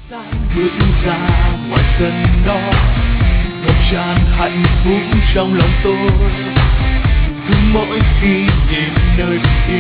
bước ra ngoài sân đó, ngập tràn hạnh phúc trong lòng tôi. Cứ mỗi khi nhìn nơi